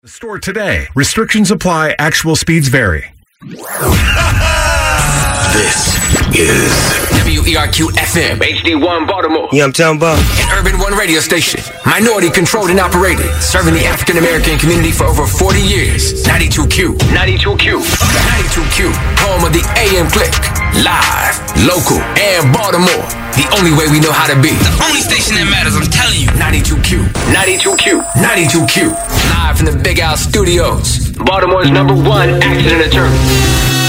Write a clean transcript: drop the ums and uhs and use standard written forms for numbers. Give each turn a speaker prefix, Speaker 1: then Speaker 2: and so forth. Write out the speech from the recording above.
Speaker 1: The store today. Restrictions apply. Actual speeds vary.
Speaker 2: This is WERQ-FM, HD1 Baltimore.
Speaker 3: Yeah, I'm talking about
Speaker 2: an Urban One radio station. Minority controlled and operated. Serving the African American community for over 40 years. 92Q. 92Q. 92Q. Home of the AM Click. Live, local, and Baltimore. The only way we know how to be.
Speaker 4: The only station that matters, I'm telling you.
Speaker 2: 92Q. 92Q. 92Q. Live from the Big House Studios. Baltimore's #1 accident attorney.